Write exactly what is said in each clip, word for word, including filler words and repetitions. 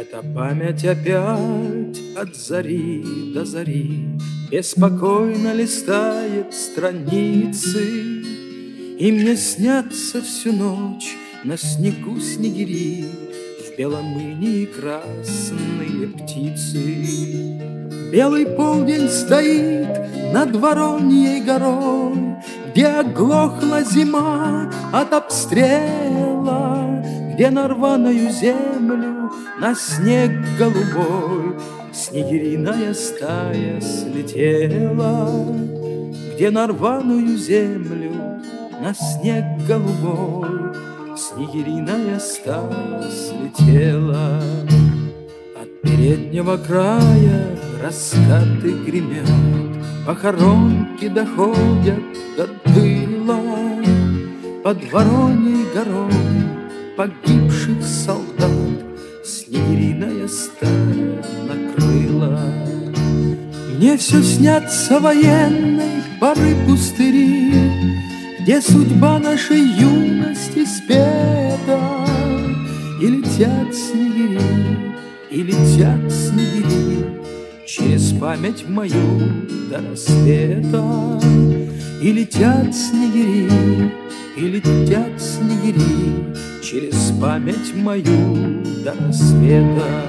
Эта память опять от зари до зари беспокойно листает страницы, и мне снятся всю ночь на снегу снегири, в белом инии красные птицы. Белый полдень стоит над Вороньей горой, где оглохла зима от обстрела, где на рваную землю на снег голубой снегириная стая слетела, где на рваную землю на снег голубой снегириная стая слетела. От переднего края раскаты гремят, похоронки доходят до тыла. Под Вороньей горой погибших солдат снегириная стая накрыла. Мне все снятся военной поры пустыри, где судьба нашей юности спета, и летят снегири, и летят снегири через память мою до рассвета. И летят снегири, и летят снегири через память мою до рассвета.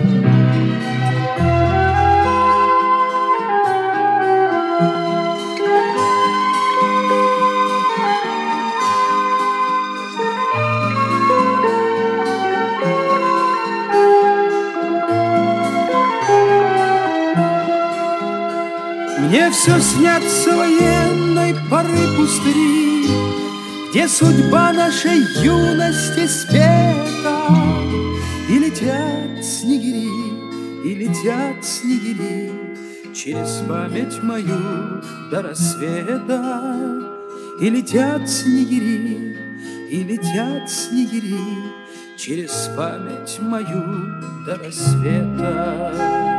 Мне все снятся военной поры пустыри, где судьба нашей юности спета. И летят снегири, и летят снегири через память мою до рассвета. И летят снегири, и летят снегири через память мою до рассвета.